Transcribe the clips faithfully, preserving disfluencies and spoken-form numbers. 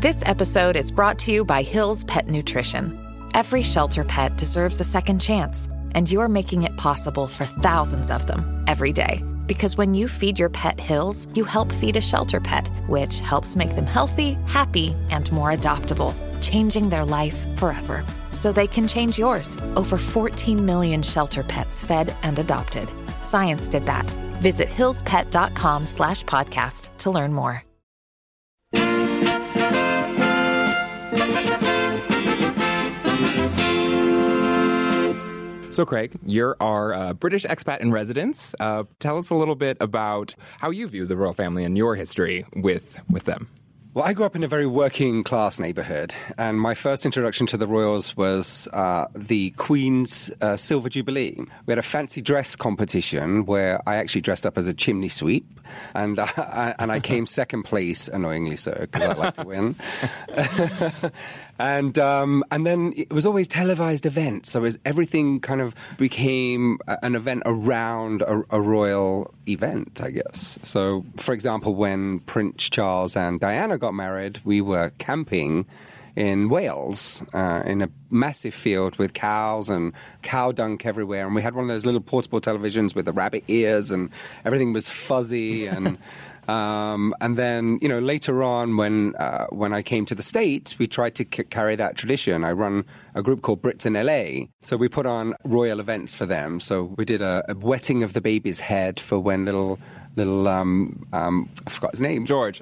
This episode is brought to you by Hill's Pet Nutrition. Every shelter pet deserves a second chance, and you're making it possible for thousands of them every day. Because when you feed your pet Hill's, you help feed a shelter pet, which helps make them healthy, happy, and more adoptable, changing their life forever. So they can change yours. Over fourteen million shelter pets fed and adopted. Science did that. Visit hillspet.com slash podcast to learn more. So, Craig, you're our uh, British expat in residence. Uh, tell us a little bit about how you view the royal family and your history with with them. Well, I grew up in a very working-class neighbourhood, and my first introduction to the royals was uh, the Queen's uh, Silver Jubilee. We had a fancy dress competition where I actually dressed up as a chimney sweep, and uh, I, and I came second place, annoyingly so, because I like to win. And um, and then it was always televised events, so it was, everything kind of became a, an event around a, a royal event, I guess. So, for example, when Prince Charles and Diana got married, we were camping in Wales uh, in a massive field with cows and cow dung everywhere, and we had one of those little portable televisions with the rabbit ears, and everything was fuzzy and. Um, and then, you know, later on when uh, when I came to the States, we tried to c- carry that tradition. I run a group called Brits in L A. So we put on royal events for them. So we did a, a wetting of the baby's head for when little, little um, um, I forgot his name. George.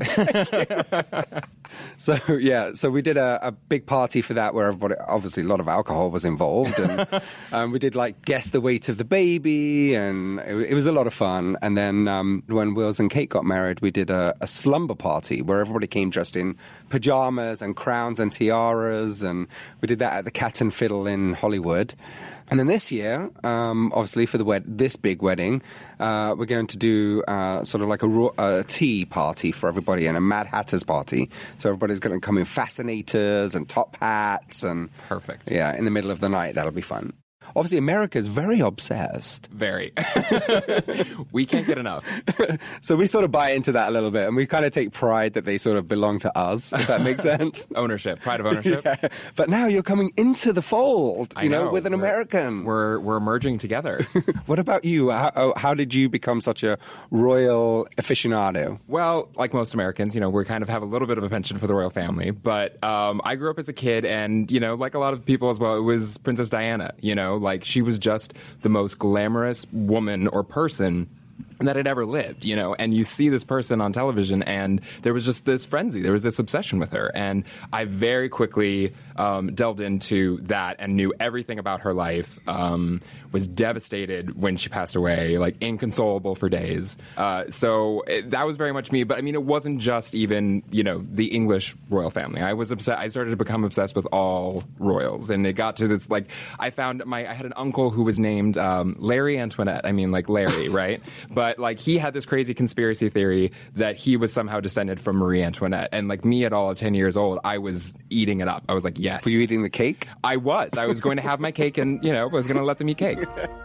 So, yeah, so we did a, a big party for that where everybody, obviously a lot of alcohol was involved. And um, we did, like, guess the weight of the baby, and it, it was a lot of fun. And then um, when Wills and Kate got married, we did a, a slumber party where everybody came dressed in pajamas and crowns and tiaras, and we did that at the Cat and Fiddle in Hollywood. And then this year, um, obviously for the wed- this big wedding, uh, we're going to do uh, sort of like a, ro- a tea party for everybody and a Mad Hatter's party. So everybody's going to come in fascinators and top hats and perfect. Yeah, in the middle of the night. That'll be fun. Obviously, America is very obsessed. Very. We can't get enough. So we sort of buy into that a little bit, and we kind of take pride that they sort of belong to us, if that makes sense. Ownership, pride of ownership. Yeah. But now you're coming into the fold, you I know, know, with an we're, American. We're we're merging together. What about you? How, how did you become such a royal aficionado? Well, like most Americans, you know, we kind of have a little bit of a penchant for the royal family. But um, I grew up as a kid, and, you know, like a lot of people as well, it was Princess Diana, you know, like she was just the most glamorous woman or person that had ever lived, you know, and you see this person on television, and there was just this frenzy, there was this obsession with her, and I very quickly um, delved into that and knew everything about her life, um, was devastated when she passed away, like inconsolable for days, uh, so it, that was very much me, but I mean, it wasn't just even, you know, the English royal family. I was obsessed, I started to become obsessed with all royals, and it got to this, like, I found my, I had an uncle who was named um, Larry Antoinette, I mean, like Larry, right? But But, like, he had this crazy conspiracy theory that he was somehow descended from Marie Antoinette. And, like, me at all of ten years old, I was eating it up. I was like, yes. Were you eating the cake? I was. I was going to have my cake and, you know, I was going to let them eat cake.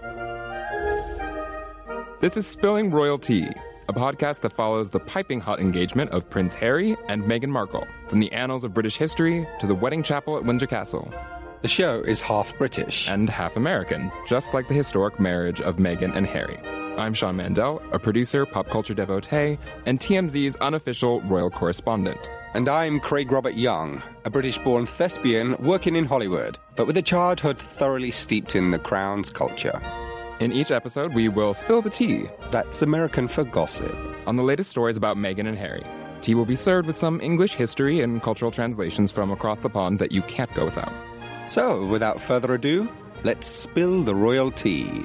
This is Spilling Royal Tea, a podcast that follows the piping hot engagement of Prince Harry and Meghan Markle, from the annals of British history to the wedding chapel at Windsor Castle. The show is half British. And half American, just like the historic marriage of Meghan and Harry. I'm Sean Mandel, a producer, pop culture devotee, and T M Z's unofficial royal correspondent. And I'm Craig Robert Young, a British-born thespian working in Hollywood, but with a childhood thoroughly steeped in the Crown's culture. In each episode, we will spill the tea. That's American for gossip. On the latest stories about Meghan and Harry. Tea will be served with some English history and cultural translations from across the pond that you can't go without. So, without further ado, let's spill the royal tea.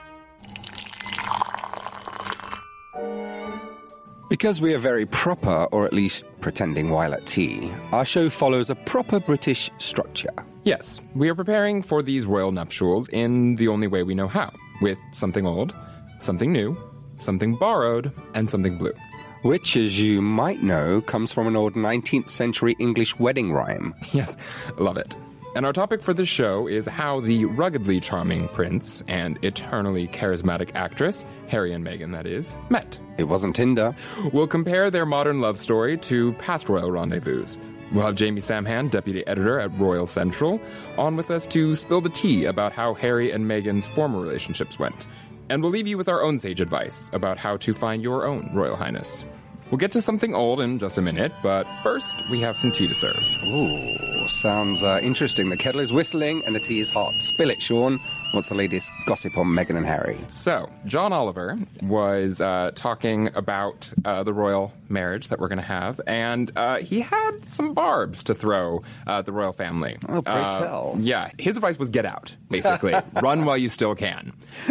Because we are very proper, or at least pretending while at tea, our show follows a proper British structure. Yes, we are preparing for these royal nuptials in the only way we know how, with something old, something new, something borrowed, and something blue. Which, as you might know, comes from an old nineteenth century English wedding rhyme. Yes, love it. And our topic for this show is how the ruggedly charming prince and eternally charismatic actress, Harry and Meghan, that is, met. It wasn't Tinder. We'll compare their modern love story to past royal rendezvous. We'll have Jamie Samhan, deputy editor at Royal Central, on with us to spill the tea about how Harry and Meghan's former relationships went. And we'll leave you with our own sage advice about how to find your own Royal Highness. We'll get to something old in just a minute, but first, we have some tea to serve. Ooh, sounds uh, interesting. The kettle is whistling and the tea is hot. Spill it, Sean. What's the latest gossip on Meghan and Harry? So, John Oliver was uh, talking about uh, the royal marriage that we're going to have, and uh, he had some barbs to throw uh, the royal family. Oh, pray uh, tell. Yeah, his advice was get out, basically. Run while you still can.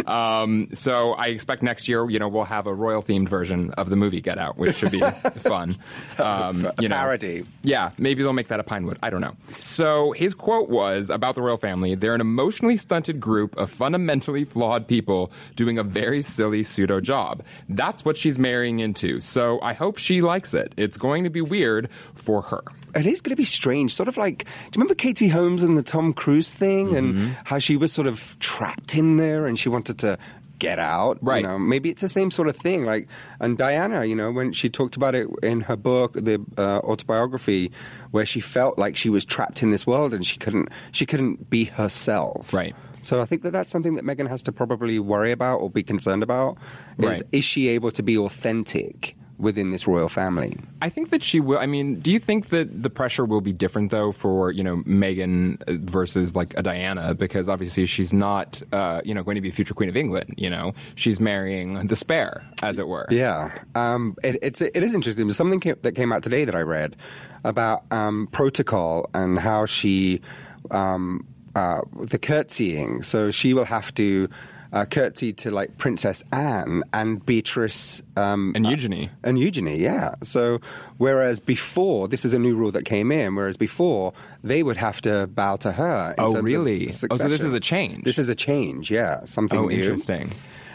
Um, so I expect next year, you know, we'll have a royal-themed version of the movie Get Out, which should be fun. Um, a you know, parody. Yeah, maybe they'll make that a Pinewood. I don't know. So his quote was about the royal family, they're an emotionally stunted group of fundamentally flawed people doing a very silly pseudo job. That's what she's marrying into. So I hope she likes it. It's going to be weird for her. It is going to be strange. Sort of like, do you remember Katie Holmes and the Tom Cruise thing? Mm-hmm. And how she was sort of trapped in there and she wanted to get out? Right. You know, maybe it's the same sort of thing. Like, and Diana, you know, when she talked about it in her book, the uh, autobiography, where she felt like she was trapped in this world and she couldn't, she couldn't be herself. Right. So I think that that's something that Meghan has to probably worry about or be concerned about. Is, Right. is she able to be authentic within this royal family? I think that she will. I mean, do you think that the pressure will be different, though, for, you know, Meghan versus, like, a Diana? Because obviously she's not, uh, you know, going to be a future Queen of England, you know? She's marrying the spare, as it were. Yeah. Um, it, it's, it is interesting. There's something came, that came out today that I read about um, protocol and how she... Um, Uh, the curtsying. So she will have to uh, curtsy to like Princess Anne and Beatrice um, And Eugenie. Uh, and Eugenie, yeah. So whereas before, this is a new rule that came in, whereas before they would have to bow to her. In Oh, terms really? Of Oh, so this succession. is a change. This is a change, yeah. Something Oh, new. interesting.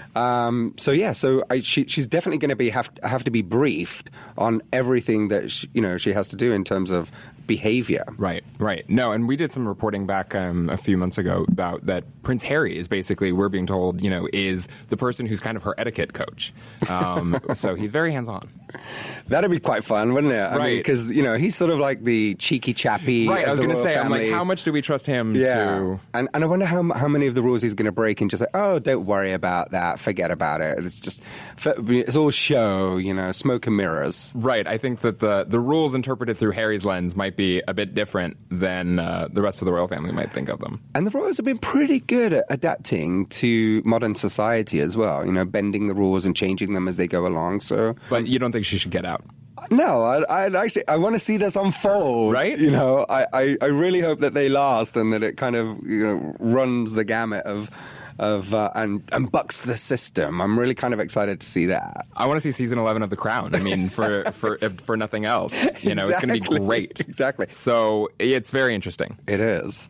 Um, so yeah, so I, she, she's definitely going to be have have to be briefed on everything that she, you know she has to do in terms of behavior. Right, right. No, and we did some reporting back um, a few months ago about that Prince Harry is basically, we're being told, you know, is the person who's kind of her etiquette coach. Um, so he's very hands-on. That'd be quite fun, wouldn't it? I Right. because, you know, he's sort of like the cheeky chappy. Right, of I was the going to royal say, I'm like, family. how much do we trust him Yeah. to... And, and I wonder how how many of the rules he's going to break and just say, oh, don't worry about that, forget about it. It's just, it's all show, you know, smoke and mirrors. Right, I think that the, the rules interpreted through Harry's lens might be a bit different than uh, the rest of the royal family might think of them. And the royals have been pretty good at adapting to modern society as well, you know, bending the rules and changing them as they go along. So, But you don't think she should get out? no, I, I actually I want to see this unfold. Right? You know, I, I, I really hope that they last and that it kind of you know runs the gamut of of uh, and and bucks the system. I'm really kind of excited to see that. I want to see season eleven of The Crown. I mean, for for if, for nothing else, you know, Exactly. it's going to be great. Exactly. So it's very interesting. It is.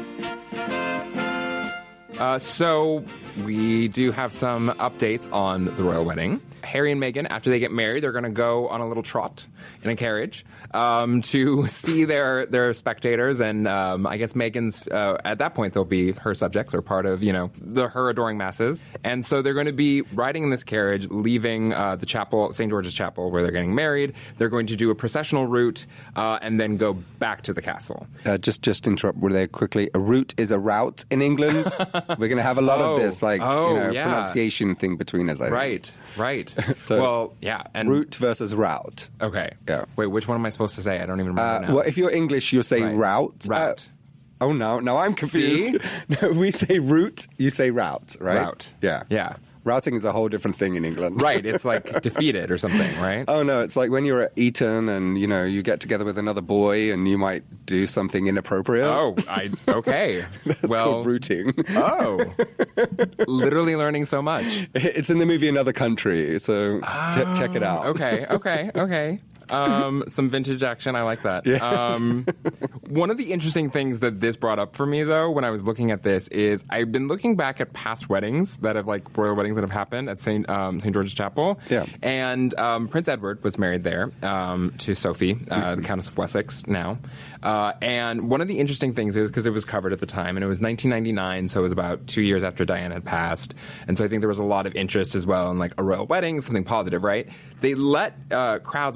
Uh, so we do have some updates on the royal wedding. Harry and Meghan, after they get married, they're going to go on a little trot in a carriage um, to see their their spectators, and um, I guess Meghan's uh, at that point they'll be her subjects or part of you know the her adoring masses, and so they're going to be riding in this carriage, leaving uh, the chapel, Saint George's Chapel, where they're getting married. They're going to do a processional route uh, and then go back to the castle. Uh, just just interrupt there quickly. A route is a route in England. We're going to have a lot Oh. of this, like Oh, you know, yeah. pronunciation thing between us. I think. Right, right. So, well, yeah, and route versus route. Okay. Yeah. Wait, which one am I supposed to say? I don't even remember Uh, now. well, if you're English, you'll say Right. route. Route. Uh, oh no, no, I'm confused. No, we say route, you say route, right? Route. Yeah. Yeah. Routing is a whole different thing in England. Right, it's like defeated or something, right? Oh no, it's like when you're at Eton and you know you get together with another boy and you might do something inappropriate. Oh, I okay. That's well, called routing. Oh, literally learning so much. It's in the movie Another Country, so ch- check it out. Okay, okay, okay. Um, some vintage action. I like that. Yes. Um, one of the interesting things that this brought up for me, though, when I was looking at this, is I've been looking back at past weddings that have, like, royal weddings that have happened at Saint um, Saint George's Chapel. Yeah. And um, Prince Edward was married there um, to Sophie, uh, the Countess of Wessex now. Uh, and one of the interesting things is, because it was covered at the time, and it was nineteen ninety-nine, so it was about two years after Diana had passed. And so I think there was a lot of interest as well in, like, a royal wedding, something positive, right? They let uh, crowds of people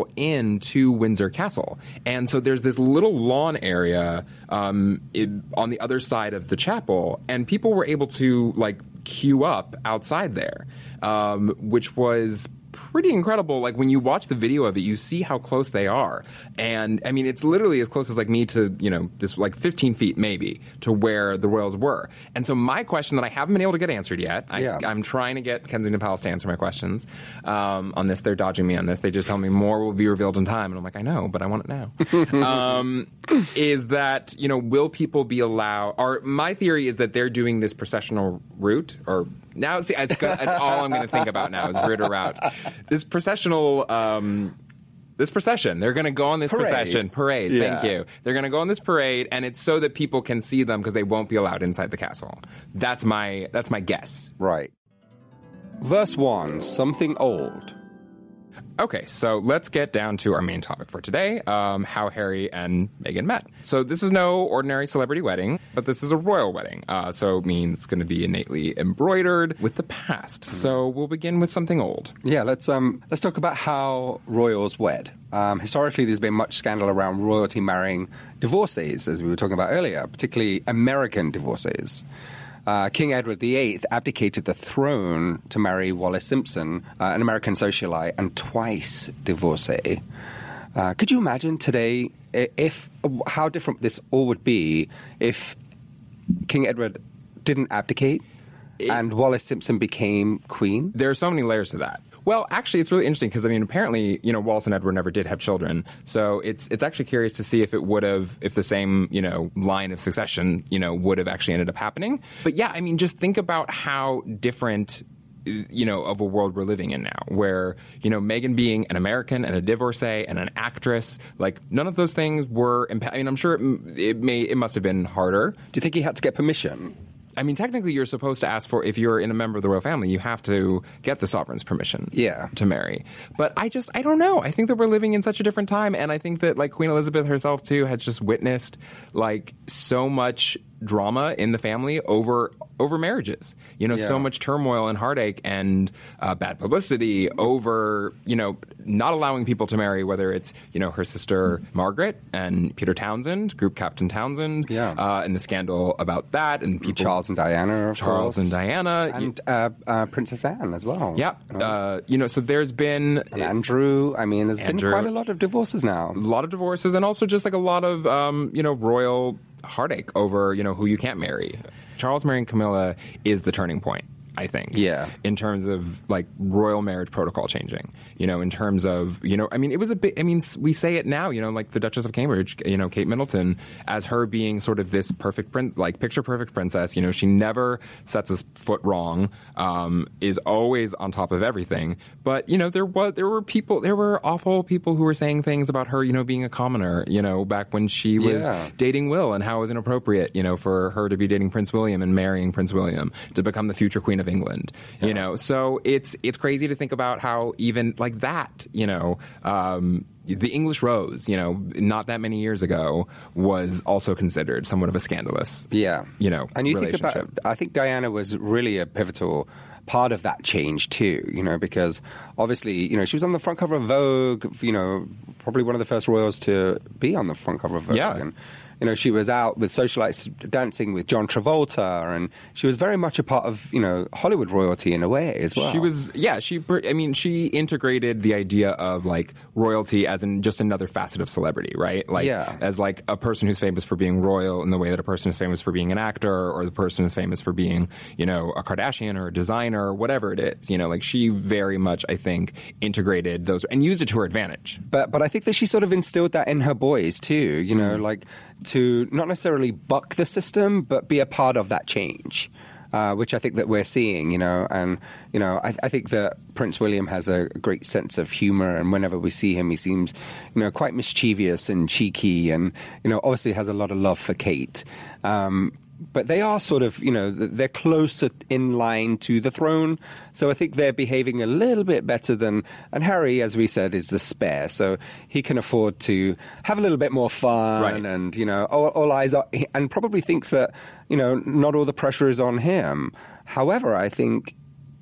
into Windsor Castle. And so there's this little lawn area um, it, on the other side of the chapel, and people were able to, like, queue up outside there, um, which was pretty incredible. Like, when you watch the video of it, you see how close they are. And, I mean, it's literally as close as, like, me to, you know, this, like, fifteen feet maybe to where the royals were. And so my question that I haven't been able to get answered yet, I, yeah. I'm trying to get Kensington Palace to answer my questions um, on this. They're dodging me on this. They just tell me more will be revealed in time. And I'm like, I know, but I want it now. um, is that, you know, will people be allowed, or my theory is that they're doing this processional route, or now, see, it's, gonna, it's all I'm going to think about now is route or route. This processional, um, this procession, they're going to go on this parade. procession, parade, yeah. thank you. They're going to go on this parade, and it's so that people can see them because they won't be allowed inside the castle. That's my, that's my guess. Right. Verse one, something old. Okay, so let's get down to our main topic for today, um, how Harry and Meghan met. So this is no ordinary celebrity wedding, but this is a royal wedding. Uh, so it means it's going to be innately embroidered with the past. Mm. So we'll begin with something old. Yeah, let's um, let's talk about how royals wed. Um, historically, there's been much scandal around royalty marrying divorcees, as we were talking about earlier, particularly American divorcees. Uh, King Edward the Eighth abdicated the throne to marry Wallis Simpson, uh, an American socialite and twice divorcee. Uh, could you imagine today if how different this all would be if King Edward didn't abdicate it, and Wallis Simpson became queen? There are so many layers to that. Well, actually, it's really interesting because, I mean, apparently, you know, Wallis and Edward never did have children. So it's it's actually curious to see if it would have, if the same, you know, line of succession, you know, would have actually ended up happening. But yeah, I mean, just think about how different, you know, of a world we're living in now, where, you know, Meghan being an American and a divorcee and an actress, like, none of those things were, impa- I mean, I'm sure it, it may, it must have been harder. Do you think he had to get permission? I mean, technically, you're supposed to ask for, if you're in a member of the royal family, you have to get the sovereign's permission yeah. to marry. But I just, I don't know. I think that we're living in such a different time. And I think that, like, Queen Elizabeth herself, too, has just witnessed, like, so much drama in the family over over marriages. You know, yeah. so much turmoil and heartache and uh, bad publicity over, you know, not allowing people to marry, whether it's, you know, her sister Margaret and Peter Townsend, Group Captain Townsend, yeah. uh, and the scandal about that, and people, Charles and Diana, of Charles course. and Diana, and uh, uh, Princess Anne as well. Yeah, you know? uh, you know, so there's been and Andrew. I mean, there's Andrew, been quite a lot of divorces now. A lot of divorces, and also just like a lot of um, you know, royal heartache over, you know, who you can't marry. Charles marrying Camilla is the turning point, I think. Yeah. In terms of, like, royal marriage protocol changing. You know, in terms of, you know, I mean, it was a bit, I mean, we say it now, you know, like the Duchess of Cambridge, you know, Kate Middleton, as her being sort of this perfect, prin- like, picture-perfect princess. You know, she never sets a foot wrong, um, is always on top of everything. But, you know, there was, there were people, there were awful people who were saying things about her, you know, being a commoner, you know, back when she was yeah. dating Will, and how it was inappropriate, you know, for her to be dating Prince William and marrying Prince William to become the future Queen of England, yeah. you know. So it's it's crazy to think about how even like that, you know, um, the English Rose, you know, not that many years ago was also considered somewhat of a scandalous, yeah, you know, and you think about, I think Diana was really a pivotal part of that change too, you know, because obviously, you know, she was on the front cover of Vogue, you know, probably one of the first royals to be on the front cover of Vogue. Yeah. And, you know, she was out with socialites dancing with John Travolta, and she was very much a part of, you know, Hollywood royalty in a way as well. She was, yeah, she, I mean, she integrated the idea of, like, royalty as in just another facet of celebrity, right? Like, yeah. as, like, a person who's famous for being royal in the way that a person is famous for being an actor, or the person is famous for being, you know, a Kardashian or a designer or whatever it is. You know, like, she very much, I think, integrated those and used it to her advantage. But, but I think that she sort of instilled that in her boys too, you know, mm. like, to not necessarily buck the system, but be a part of that change, uh, which I think that we're seeing, you know. And, you know, I, I think that Prince William has a great sense of humor, and whenever we see him, he seems, you know, quite mischievous and cheeky, and, you know, obviously has a lot of love for Kate. Um, But they are sort of, you know, they're closer in line to the throne. So I think they're behaving a little bit better than, and Harry, as we said, is the spare. So he can afford to have a little bit more fun, right. and, you know, all, all eyes are, and probably thinks that, you know, not all the pressure is on him. However, I think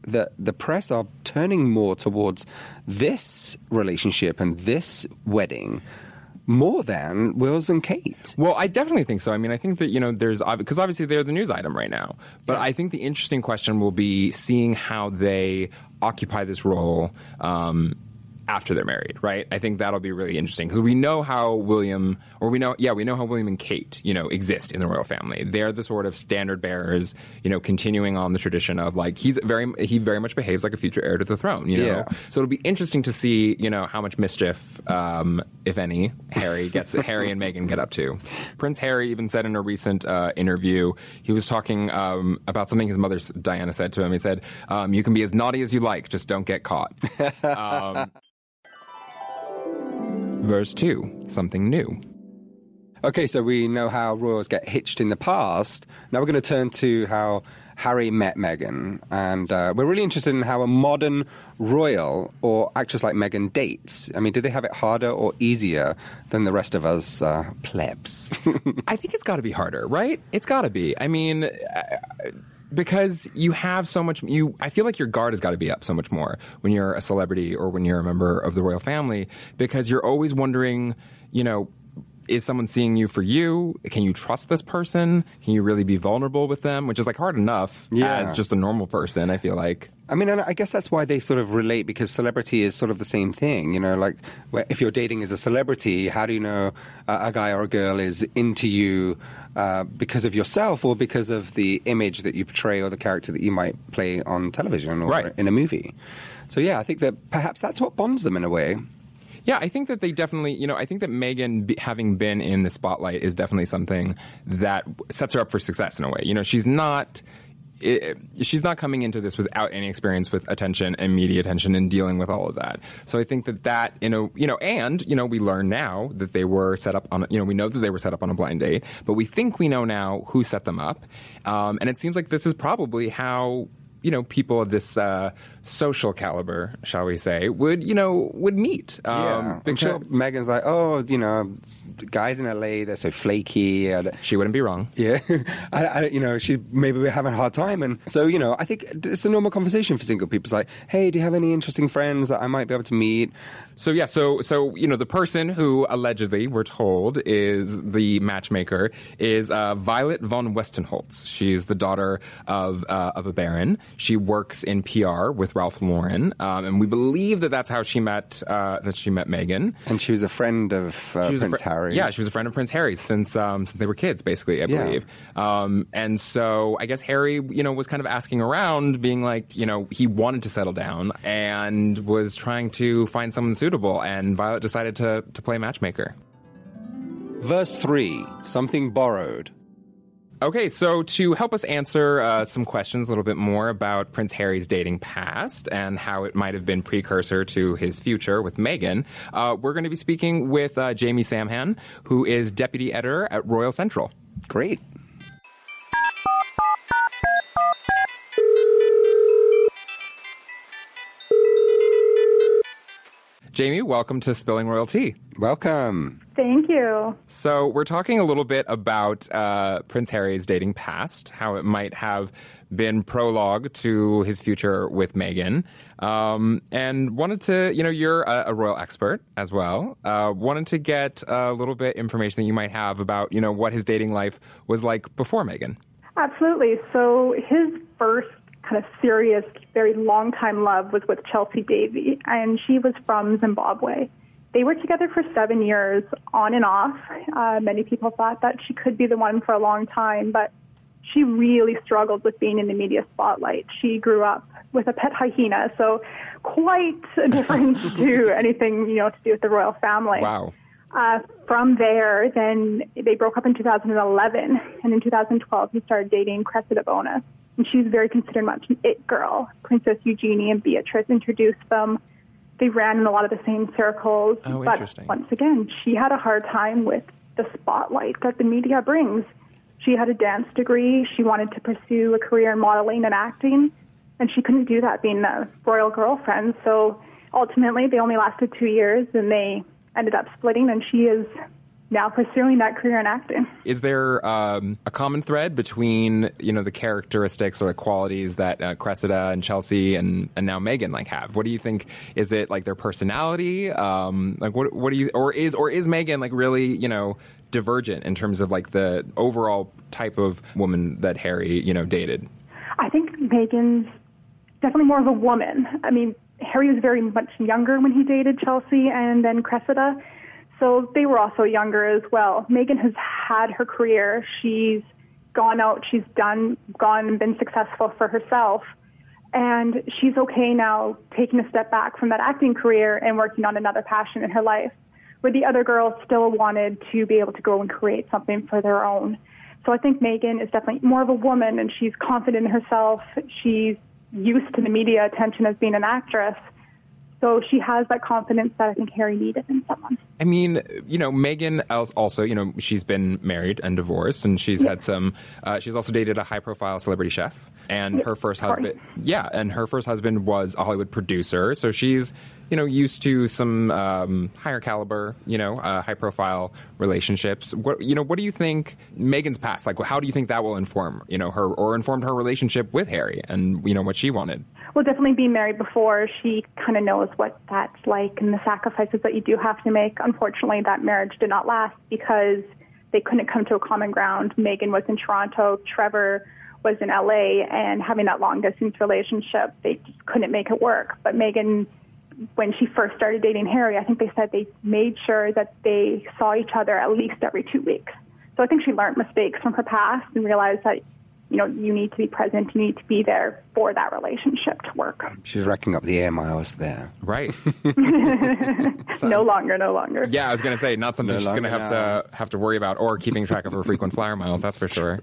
that the press are turning more towards this relationship and this wedding more than Wills and Kate. Well, I definitely think so. I mean, I think that, you know, there's, because obviously they're the news item right now. But yeah. I think the interesting question will be seeing how they occupy this role um, after they're married, right? I think that'll be really interesting because we know how William, or we know, yeah, we know how William and Kate, you know, exist in the royal family. They're the sort of standard bearers, you know, continuing on the tradition of like, he's very, he very much behaves like a future heir to the throne, you know? Yeah. So it'll be interesting to see, you know, how much mischief, um, if any, Harry gets, Harry and Meghan get up to. Prince Harry even said in a recent uh, interview, he was talking um, about something his mother, Diana, said to him. He said, um, you can be as naughty as you like, just don't get caught. um, Verse two, something new. Okay, so we know how royals get hitched in the past. Now we're going to turn to how Harry met Meghan. And uh, we're really interested in how a modern royal or actress like Meghan dates. I mean, do they have it harder or easier than the rest of us uh, plebs? I think it's got to be harder, right? It's got to be. I mean... I, Because you have so much, you. I feel like your guard has got to be up so much more when you're a celebrity or when you're a member of the royal family, because you're always wondering, you know, is someone seeing you for you? Can you trust this person? Can you really be vulnerable with them? Which is like hard enough yeah. as just a normal person, I feel like. I mean, and I guess that's why they sort of relate, because celebrity is sort of the same thing. You know, like if you're dating as a celebrity, how do you know uh, a guy or a girl is into you uh, because of yourself or because of the image that you portray or the character that you might play on television or right. in a movie? So, yeah, I think that perhaps that's what bonds them in a way. Yeah, I think that they definitely, you know, I think that Meghan, be, having been in the spotlight, is definitely something that sets her up for success in a way. You know, she's not... It, she's not coming into this without any experience with attention and media attention and dealing with all of that. So I think that that, you know, you know, and, you know, we learn now that they were set up on, you know, we know that they were set up on a blind date, but we think we know now who set them up. Um, and it seems like this is probably how, you know, people of this uh, social caliber, shall we say, would, you know, would meet. Um, yeah, I'm sure Meghan's like, oh, you know, guys in L A, they're so flaky. She wouldn't be wrong. Yeah. I, I, you know, she's maybe we're having a hard time. And so, you know, I think it's a normal conversation for single people. It's like, hey, do you have any interesting friends that I might be able to meet? So, yeah, so, so you know, the person who allegedly, we're told, is the matchmaker is uh, Violet von Westenholz. She's the daughter of uh, of a baron. She works in P R with Ralph Lauren, um, and we believe that that's how she met uh, that she met Meghan. And she was a friend of uh, Prince fr- Harry. Yeah, she was a friend of Prince Harry since um, since they were kids, basically, I yeah. believe. Um, and so I guess Harry, you know, was kind of asking around, being like, you know, he wanted to settle down and was trying to find someone suitable. And Violet decided to to play matchmaker. Verse three, something borrowed. Okay, so to help us answer uh, some questions a little bit more about Prince Harry's dating past and how it might have been precursor to his future with Meghan, uh, we're going to be speaking with uh, Jamie Samhan, who is deputy editor at Royal Central. Great. Jamie, welcome to Spilling Royal Tea. Welcome. Thank you. So we're talking a little bit about uh, Prince Harry's dating past, how it might have been prologue to his future with Meghan, um, and wanted to, you know, you're a, a royal expert as well, uh, wanted to get a little bit information that you might have about, you know, what his dating life was like before Meghan. Absolutely. So his first kind of serious, very long-time love was with Chelsea Davy, and she was from Zimbabwe. They were together for seven years, on and off. Uh, many people thought that she could be the one for a long time, but she really struggled with being in the media spotlight. She grew up with a pet hyena, so quite a difference to anything, you know, to do with the royal family. Wow. Uh, from there, then they broke up in two thousand eleven, and in two thousand twelve, he started dating Cressida Bonas. And she's very considered much an it girl. Princess Eugenie and Beatrice introduced them. They ran in a lot of the same circles. Oh, but interesting. Once again, she had a hard time with the spotlight that the media brings. She had a dance degree. She wanted to pursue a career in modeling and acting, and she couldn't do that being a royal girlfriend. So ultimately, they only lasted two years, and they ended up splitting, and she is now pursuing that career in acting. Is there um, a common thread between, you know, the characteristics or the qualities that uh, Cressida and Chelsea and, and now Megan like have? What do you think? Is it like their personality? Um, like what what do you or is or is Megan like really, you know, divergent in terms of like the overall type of woman that Harry, you know, dated? I think Megan's definitely more of a woman. I mean, Harry was very much younger when he dated Chelsea and then Cressida. So they were also younger as well. Megan has had her career. She's gone out, she's done, gone and been successful for herself. And she's okay now taking a step back from that acting career and working on another passion in her life, where the other girls still wanted to be able to go and create something for their own. So I think Megan is definitely more of a woman, and she's confident in herself. She's used to the media attention as being an actress. So she has that confidence that I think Harry needed in someone. I mean, you know, Megan also, you know, she's been married and divorced, and she's yeah. had some, uh, she's also dated a high-profile celebrity chef. And yeah, her first husband, sorry. yeah, and her first husband was a Hollywood producer. So she's, you know, used to some um, higher caliber, you know, uh, high-profile relationships. What, you know, what do you think Megan's past, like, how do you think that will inform, you know, her, or informed her relationship with Harry and, you know, what she wanted? Well, definitely being married before, she kind of knows what that's like and the sacrifices that you do have to make. Unfortunately, that marriage did not last because they couldn't come to a common ground. Megan was in Toronto, Trevor was in L A, and having that long-distance relationship, they just couldn't make it work. But Megan, when she first started dating Harry, I think they said they made sure that they saw each other at least every two weeks. So I think she learned mistakes from her past and realized that, you know, you need to be present, you need to be there for that relationship to work. She's racking up the air miles there. Right. so, no longer, no longer. Yeah, I was going to say, not something no she's going to have to have to worry about, or keeping track of her frequent flyer miles, that's for sure.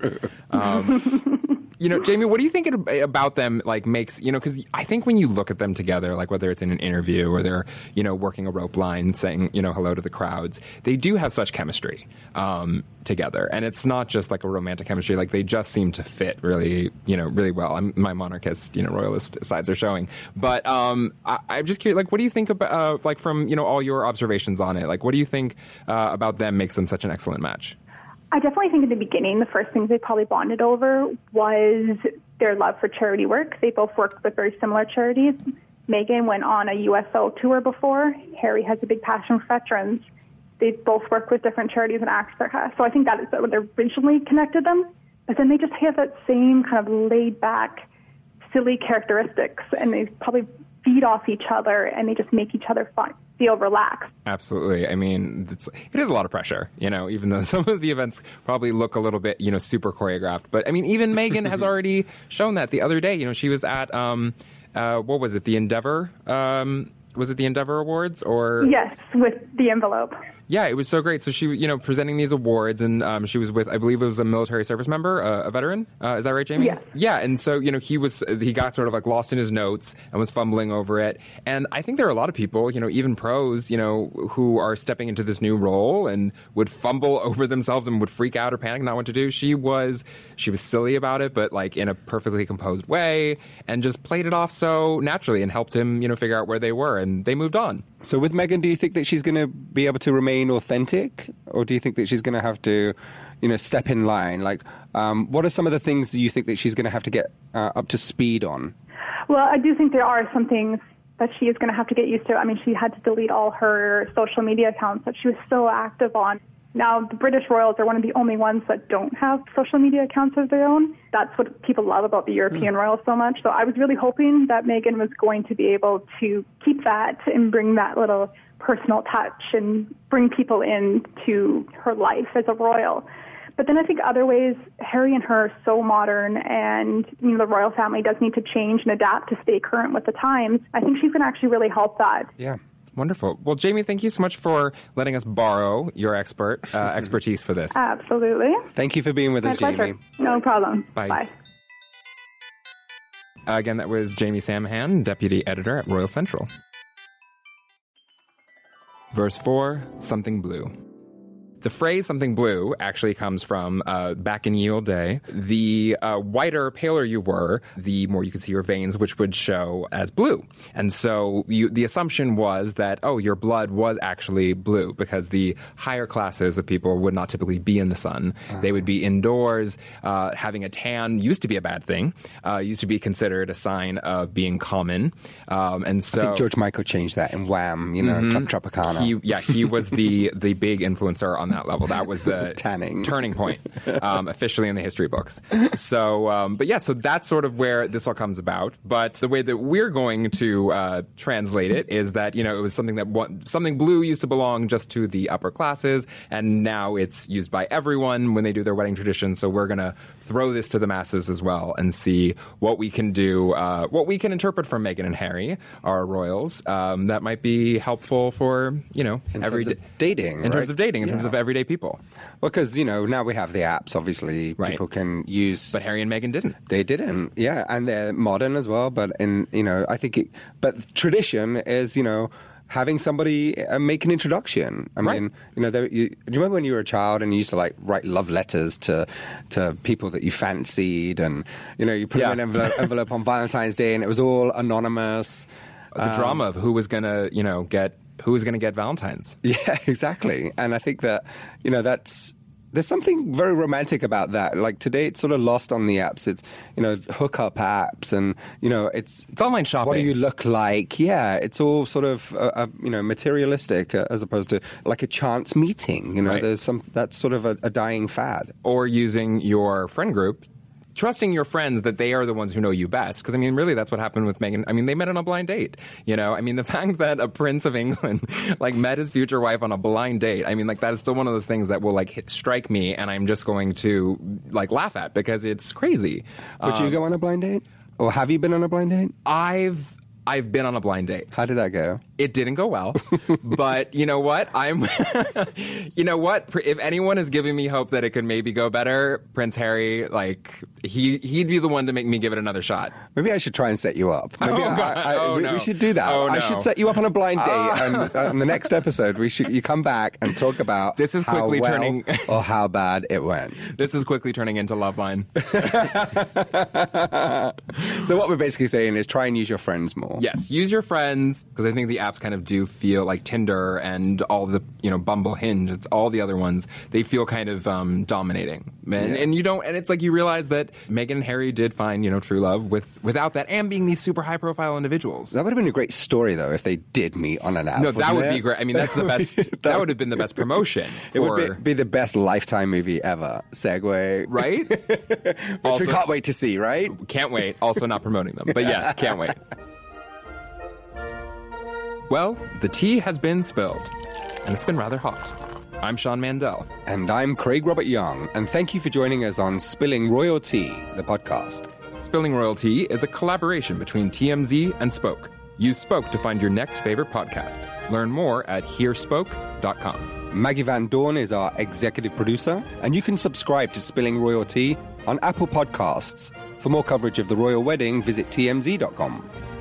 Um, you know, Jamie, what do you think it, about them, like, makes, you know, because I think when you look at them together, like, whether it's in an interview or they're, you know, working a rope line, saying, you know, hello to the crowds, they do have such chemistry um, together. And it's not just, like, a romantic chemistry. Like, they just seem to fit really, you know, really well. I'm, my monarchist, you know, royalist sides are showing. But um, I, I'm just curious, like, what do you think about, uh, like, from, you know, all your observations on it? Like, what do you think uh, about them makes them such an excellent match? I definitely think in the beginning, the first things they probably bonded over was their love for charity work. They both worked with very similar charities. Megan went on a U S O tour before. Harry has a big passion for veterans. They both worked with different charities and actors. So I think that is what originally connected them. But then they just have that same kind of laid-back, silly characteristics, and they probably feed off each other, and they just make each other fun. Feel relaxed. Absolutely. I mean, it's, it is a lot of pressure, you know, even though some of the events probably look a little bit, you know, super choreographed. But I mean, even Megan has already shown that the other day. You know, she was at, um, uh, what was it, the Endeavor? Um, was it the Endeavor Awards or? Yes, with the envelope. Yeah, it was so great. So she, you know, presenting these awards, and um, she was with, I believe it was a military service member, uh, a veteran. Uh, is that right, Jamie? Yes. Yeah, and so, you know, he was, he got sort of like lost in his notes and was fumbling over it. And I think there are a lot of people, you know, even pros, you know, who are stepping into this new role and would fumble over themselves and would freak out or panic, not what to do. She was, she was silly about it, but like in a perfectly composed way, and just played it off so naturally and helped him, you know, figure out where they were, and they moved on. So with Megan, do you think that she's going to be able to remain authentic, or do you think that she's going to have to, you know, step in line? Like, um, what are some of the things that you think that she's going to have to get uh, up to speed on? Well, I do think there are some things that she is going to have to get used to. I mean, she had to delete all her social media accounts that she was so active on. Now, the British royals are one of the only ones that don't have social media accounts of their own. That's what people love about the European mm. royals so much. So I was really hoping that Meghan was going to be able to keep that and bring that little personal touch and bring people into her life as a royal. But then I think other ways, Harry and her are so modern, and you know the royal family does need to change and adapt to stay current with the times. I think she's going to actually really help that. Yeah. Wonderful. Well, Jamie, thank you so much for letting us borrow your expert uh, expertise for this. Absolutely. Thank you for being with My us, pleasure. Jamie. No problem. Bye. Bye. Uh, again, that was Jamie Samahan, Deputy Editor at Royal Central. Verse four, Something Blue. the phrase "something blue" actually comes from uh, back in ye olde day. The uh, whiter, paler you were, the more you could see your veins, which would show as blue. And so you, the assumption was that, oh, your blood was actually blue because the higher classes of people would not typically be in the sun. Uh-huh. They would be indoors. Uh, having a tan used to be a bad thing. Uh, used to be considered a sign of being common. Um, and so I think George Michael changed that in Wham, you know, mm-hmm. Club Tropicana. He, yeah, he was the, the big influencer on that level. That was the tanning turning point, um, officially in the history books. So, um, but yeah, so that's sort of where this all comes about. But the way that we're going to uh, translate it is that, you know, it was something that something blue used to belong just to the upper classes, and now it's used by everyone when they do their wedding tradition. So we're going to throw this to the masses as well and see what we can do, uh, what we can interpret from Meghan and Harry, our royals, um, that might be helpful for, you know, in every terms of dating, in right? terms of dating, in yeah. terms of everyday people. Well, because, you know, now we have the apps, obviously, right. people can use. But Harry and Meghan didn't. They didn't, yeah, and they're modern as well. But in, you know, I think, it, but tradition is, you know, having somebody uh, make an introduction. I right. mean, you know, there, you, do you remember when you were a child and you used to like write love letters to to people that you fancied, and you know, you put yeah. them in an envelope, envelope on Valentine's Day, and it was all anonymous. The um, drama of who was gonna, you know, get who was gonna get Valentine's. Yeah, exactly. And I think that, you know, that's. There's something very romantic about that. Like today, it's sort of lost on the apps. It's, you know, hookup apps, and you know, it's it's online shopping. What do you look like? Yeah, it's all sort of uh, uh, you know, materialistic uh, as opposed to like a chance meeting. You know, right. there's some that's sort of a, a dying fad. Or using your friend group. Trusting your friends that they are the ones who know you best. Because, I mean, really, that's what happened with Meghan. I mean, they met on a blind date. You know, I mean, the fact that a prince of England, like, met his future wife on a blind date, I mean, like, that is still one of those things that will, like, hit, strike me, and I'm just going to, like, laugh at because it's crazy. Would um, you go on a blind date? Or have you been on a blind date? I've... I've been on a blind date. How did that go? It didn't go well, but you know what? I'm, you know what? If anyone is giving me hope that it could maybe go better, Prince Harry, like he he'd be the one to make me give it another shot. Maybe I should try and set you up. Maybe oh, I, God. I, I, oh, we, no. we should do that. Oh, I no. should set you up on a blind date, oh. and uh, in the next episode, we should you come back and talk about this is quickly how well turning or how bad it went. This is quickly turning into Loveline. So what we're basically saying is try and use your friends more. Yes, use your friends, because I think the apps kind of do feel like Tinder and all the, you know, Bumble, Hinge, it's all the other ones, they feel kind of um, dominating. And, yeah. and you don't, and it's like you realize that Meghan and Harry did find, you know, true love with without that, and being these super high profile individuals. That would have been a great story, though, if they did meet on an app. No, that would it? be great. I mean, that's the best, that, that would have been the best promotion. It for, would be, be the best Lifetime movie ever. Segway. Right? Which also, we can't wait to see, right? Can't wait. Also not promoting them. But yes, can't wait. Well, the tea has been spilled, and it's been rather hot. I'm Sean Mandel. And I'm Craig Robert Young, and thank you for joining us on Spilling Royal Tea, the podcast. Spilling Royal Tea is a collaboration between T M Z and Spoke. Use Spoke to find your next favorite podcast. Learn more at hear spoke dot com. Maggie Van Dorn is our executive producer, and you can subscribe to Spilling Royal Tea on Apple Podcasts. For more coverage of the royal wedding, visit T M Z dot com.